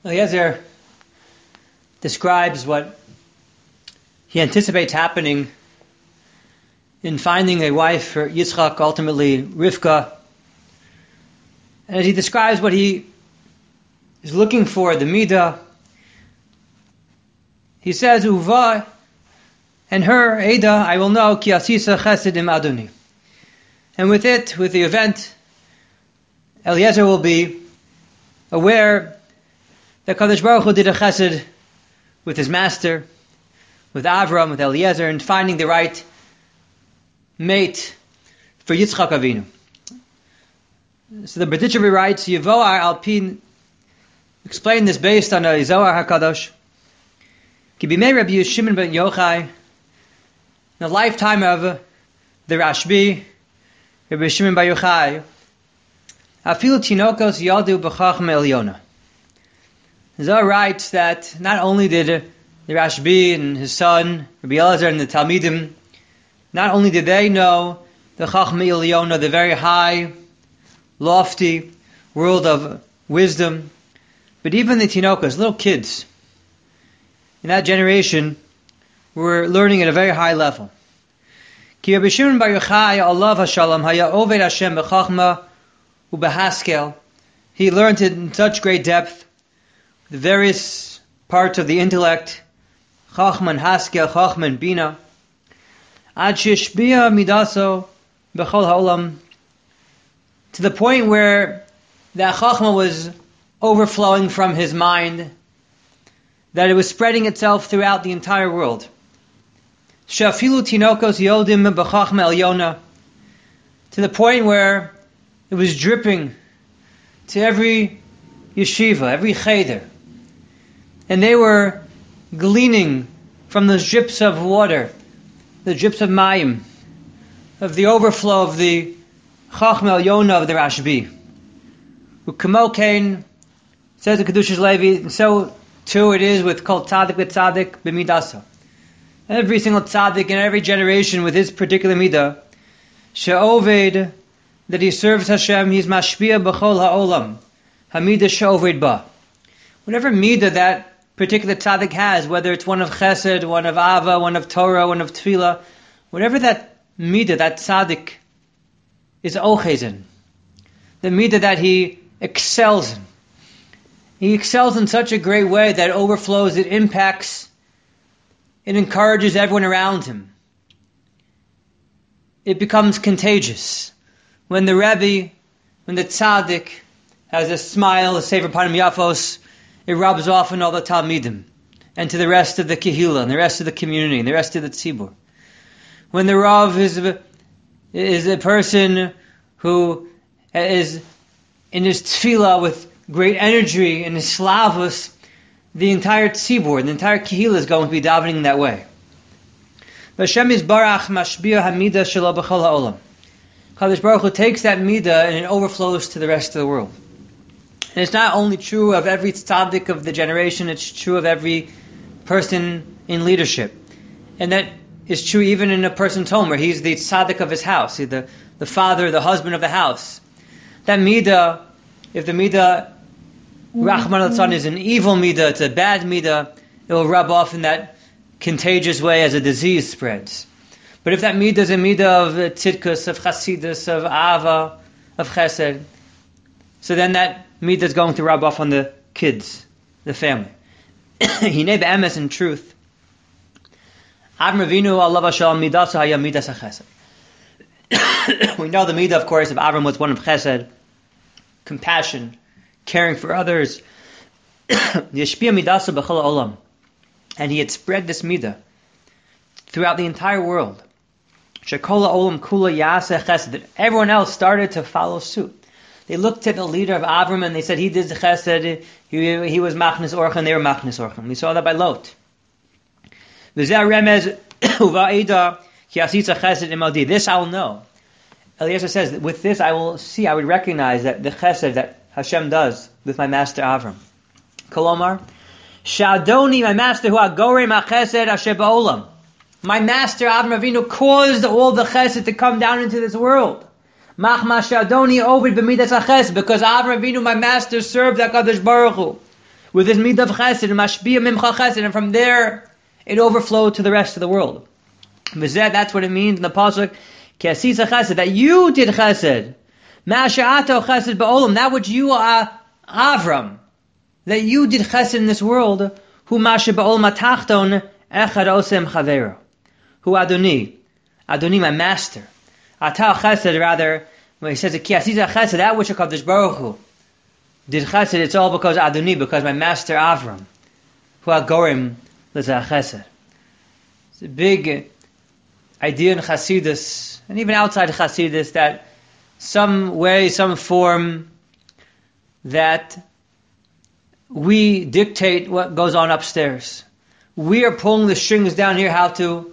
Eliezer describes what he anticipates happening in finding a wife for Yitzchak, ultimately Rivka. And as he describes what he is looking for, the Midah, he says, Uva, and her, Ada, I will know, ki asisa chesed im Adoni. And with it, with the event, Eliezer will be aware that Kadosh Baruch Hu did a chesed with his master, with Avram, with Eliezer, and finding the right mate for Yitzchak Avinu. So the Berditchever writes, Yevoar Alpin, explain this based on a Zohar HaKadosh. Ki bimei Rabbi Shimon ben Yochai, in the lifetime of the Rashbi, Rabbi Shimon ben Yochai, Afilu Tinokos Yadu B'chachma Elyona. Zohar writes that not only did the Rashbi and his son, Rabbi Elazar and the Talmidim, not only did they know the Chachma Elyona, the very high, lofty world of wisdom, but even the Tinokos, little kids, in that generation, were learning at a very high level. Ki Rabbi Shimon bar Yochai, alav hashalom, haya oved Hashem b'chachma u'b'haskel. He learned it in such great depth, the various parts of the intellect, chachma and haskel, chachma and bina, ad sheshbia midaso b'chol ha'olam, to the point where that chachma was overflowing from his mind, that it was spreading itself throughout the entire world. Shafilu tinokos yodim b'chachma elyona, to the point where it was dripping to every yeshiva, every cheder, and they were gleaning from those drips of water, the drips of mayim, of the overflow of the chachma elyona of the Rashbi. Ukamo kain, says the Kedushas Levi, and so too it is with kol tzaddik v'tzaddik b'midasa. Every single tzaddik in every generation with his particular midah, she'oved, that he serves Hashem, he's mashpia b'chol ha'olam, hamidah she'oved ba. Whatever midah that particular tzaddik has, whether it's one of chesed, one of ava, one of Torah, one of tefillah, whatever that midah, that tzaddik is ochez in, the midah that he excels in. He excels in such a great way that it overflows, it impacts, it encourages everyone around him. It becomes contagious. When the Rebbe, when the tzaddik has a smile, a sefer panim yafos, it rubs off on all the talmidim, and to the rest of the kehillah, and the rest of the community, and the rest of the tzibur. When the Rav is a person who is in his tefillah with great energy and his slavus, the entire tzibur, the entire kehillah is going to be davening that way. Hashem is barach mashbia hamida shelo b'chol ha'olam. Kadosh Baruch Hu takes that midah and it overflows to the rest of the world. And it's not only true of every tzaddik of the generation, it's true of every person in leadership. And that is true even in a person's home, where he's the tzaddik of his house, he's the father, the husband of the house. That midah, if the midah, Rahman al-Tzan, is an evil midah, it's a bad midah, it will rub off in that contagious way as a disease spreads. But if that midah is a midah of tzidkus, of chasidus, of ava, of chesed, so then that midah is going to rub off on the kids, the family. Hinei be'emes, in truth, Avram Avinu, alav hashalom, midaso haya midas hachesed. We know the midah, of course, of Avram was one of chesed, compassion, caring for others. Yeshpia midaso b'chol ha'olam, and he had spread this midah throughout the entire world. Shekol ha'olam kula yaseh chesed, that everyone else started to follow suit. They looked at the leader of Avram and they said he did the chesed, he was machnes orcha, and they were machnes orcha. We saw that by Lot. This I will know. Eliezer says that with this I will see, I would recognize that the chesed that Hashem does with my master Avram. Kolomar, Shadoni, my master, who agore ma chesed asher ba'olam. My master Avram Avinu caused all the chesed to come down into this world. Machma Shadoni ovid b'midas hachesed, because Avram Avinu, my master, served HaKadosh Baruch Hu with this midah of chesed, mashbiya mimcha chesed, and from there it overflowed to the rest of the world. That's what it means in the pasuk, ki asisa chesed, that you did chesed. Ma'asha'ato chesed ba'olam, that which you are Avram, that you did chesed in this world. Hu masha ba'olam atachton echad osem chavero. Hu Adoni, my master. Atah chesed, rather, when he says ki asisa chesed, that which HaKadosh Baruch Hu did chesed, it's all because Adoni, because my master Avram. Hu agorim l'zeh chesed. It's a big idea in Chassidus, and even outside Chassidus, that some way, some form, that we dictate what goes on upstairs. We are pulling the strings down here how to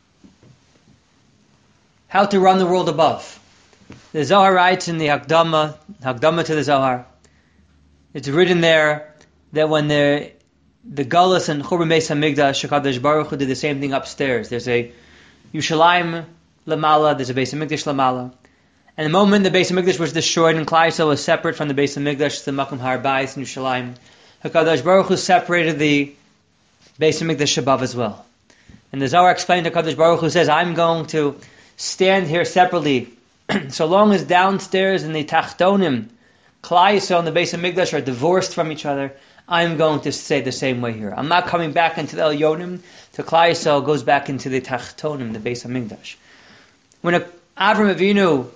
run the world above. The Zohar writes in the Hakdama to the Zohar, it's written there that when the Galus and Churban Beis Hamikdash, HaKadosh Baruch Hu did the same thing upstairs. There's a Yushalayim Lamala, there's a Beis Hamikdash Lamala. And the moment the Beis Hamikdash was destroyed and Klal Yisrael was separate from the Beis Hamikdash, the Makom Har Bayis in Yushalayim, HaKadosh Baruch Hu separated the Beis Hamikdash above as well. And the Zohar explained, HaKadosh Baruch Hu says, I'm going to stand here separately so long as downstairs in the Tachtonim, Klal Yisrael and the Beis Hamikdash are divorced from each other, I'm going to stay the same way here. I'm not coming back into the Elyonim, to Klal Yisrael goes back into the Tachtonim, the Beis Hamikdash. When Avram Avinu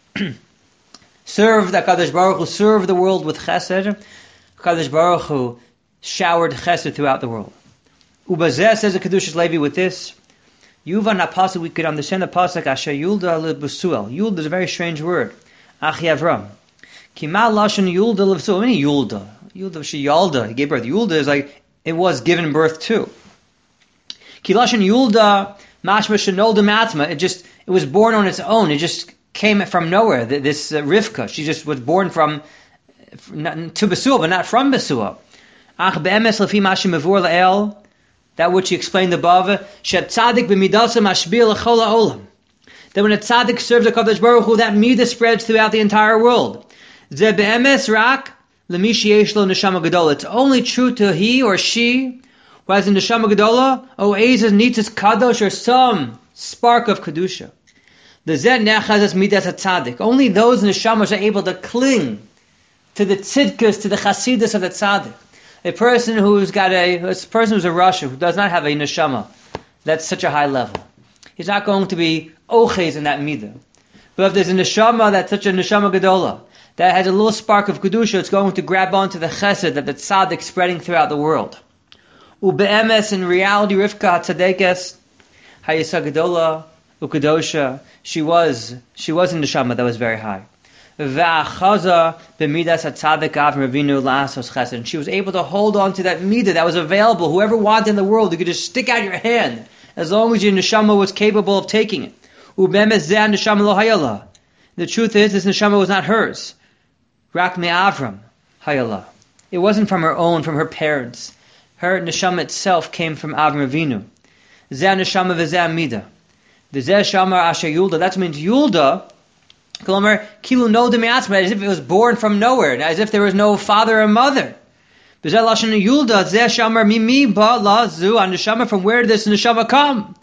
served HaKadosh Baruch Hu, served the world with chesed, HaKadosh Baruch Hu showered chesed throughout the world. Ubazeh, says the Kedushas Levi with this, Yuvan HaPasuk, we could understand the Pasuk, Asher Yulda LeBesuel. Yulda is a very strange word. Achi Avram. Kima Lashon Yulda LeBesuel. What do you mean Yulda? Yulda, she Yalda, he gave birth. Yulda is like, it was given birth to. Ki Lashon Yulda, Mashma Shenolda Matma, it was born on its own. It just came from nowhere. This Rivka, she just was born to Besuel, but not from Besuel. Ach be'emes lefi mashim mevur la'el, that which he explained above, shet tzadik b'midasa mashbir l'chol ha'olam. That when a tzaddik serves the HaKadosh Baruch Hu, that midah spreads throughout the entire world. Ze be'emes rak l'mi sheyesh lo neshama gedola. It's only true to he or she who has a neshama gedola, or ezes nitzes kadosh, or some spark of kedusha. The zeh nechazes midas tzaddik. Only those neshamas are able to cling to the tzidkus, to the chasidus of the tzaddik. A person who's a rasha, who does not have a neshama, that's such a high level, he's not going to be ochez in that midah. But if there's a neshama that's such a neshama gedola, that has a little spark of kedusha, it's going to grab onto the chesed that the tzaddik spreading throughout the world. Ube'emes, in reality, Rivka tzadekes hayisa gedola ukadosha, she was in neshama that was very high. V'achaza b'midas hatzadik Avram Avinu la'asos chesed. And she was able to hold on to that midah that was available. Whoever wanted in the world, you could just stick out your hand as long as your neshama was capable of taking it. U'bemes zeh neshama lo hayala. The truth is, this neshama was not hers. Rak me'Avram hayala. It wasn't from her own, from her parents. Her neshama itself came from Avram Avinu. Zeh neshama v'zeh midah. The zeh shamar asher Yulda. That means Yulda, kilu no demiatzma, as if it was born from nowhere, as if there was no father or mother. B'zeh lashon Yulda, zeh shamar mimi ba la zu, and neshama, from where did this neshama come?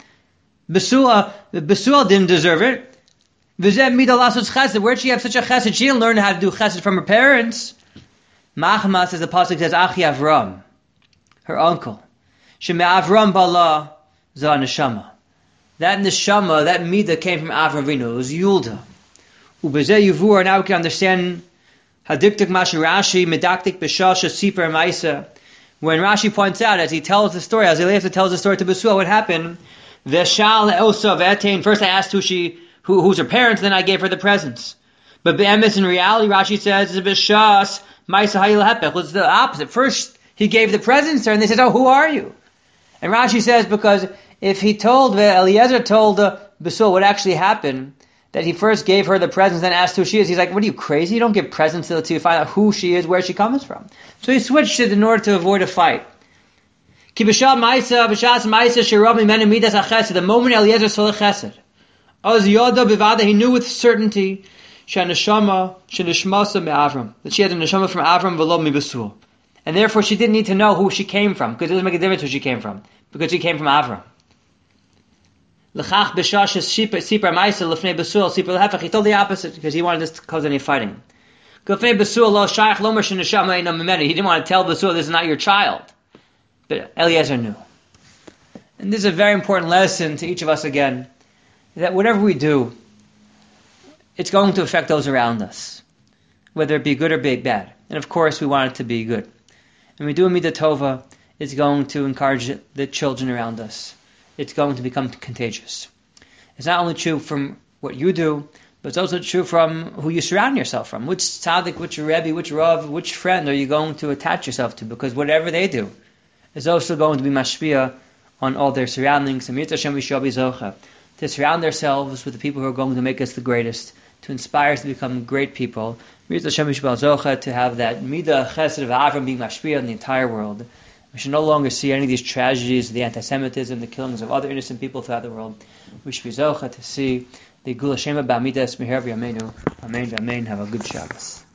Besuel didn't deserve it. B'zeh mida lasos chesed, where did she have such a chesed? She didn't learn how to do chesed from her parents. Machmas, as the pasuk says, Achi Avram, her uncle. Sheme Avram bala za neshama. That neshama, that midah came from Avram Avinu. It was Yulda. Ubezeh yuvur. Now we can understand hadiktik mashu Rashi medaktik b'shasha siper ma'isa. When Rashi points out, as he tells the story, as Eliezer tells the story to Besuel, what happened? V'shal eosa v'etein. First I asked who's her parents, then I gave her the presents. But be'emes, in reality, Rashi says, v'shas ma'isa hayil hepech. It's the opposite. First he gave the presents to her, and they said, "Oh, who are you?" And Rashi says, because if Eliezer told Besuel what actually happened, that he first gave her the presents, then asked who she is, he's like, what are you, crazy? You don't give presents until you find out who she is, where she comes from. So he switched it in order to avoid a fight. The moment Eliezer saw the chesed, he knew with certainty that she had a neshama from Avram, v'lo mi Besuel, And therefore she didn't need to know who she came from, because it doesn't make a difference who she came from, because she came from Avram. He told the opposite, because he wanted this to cause any fighting. He didn't want to tell Basur, this is not your child. But Eliezer knew. And this is a very important lesson to each of us again, that whatever we do, it's going to affect those around us, whether it be good or be bad. And of course, we want it to be good. When we do a midah tova, it's going to encourage the children around us. It's going to become contagious. It's not only true from what you do, but it's also true from who you surround yourself from. Which tzaddik, which rebbe, which rav, which friend are you going to attach yourself to? Because whatever they do is also going to be mashpia on all their surroundings. And Mirza Hashem Yisrael Zocha, to surround ourselves with the people who are going to make us the greatest, to inspire us to become great people. Mirza Hashem Yisrael Zocha, to have that midah chesed of Avram being mashpia on the entire world. We should no longer see any of these tragedies, the anti-Semitism, the killings of other innocent people throughout the world. We should be zocha to see the Gula Shema Ba'amidas Meher V'Yameinu. Amen. Amen. Have a good Shabbos.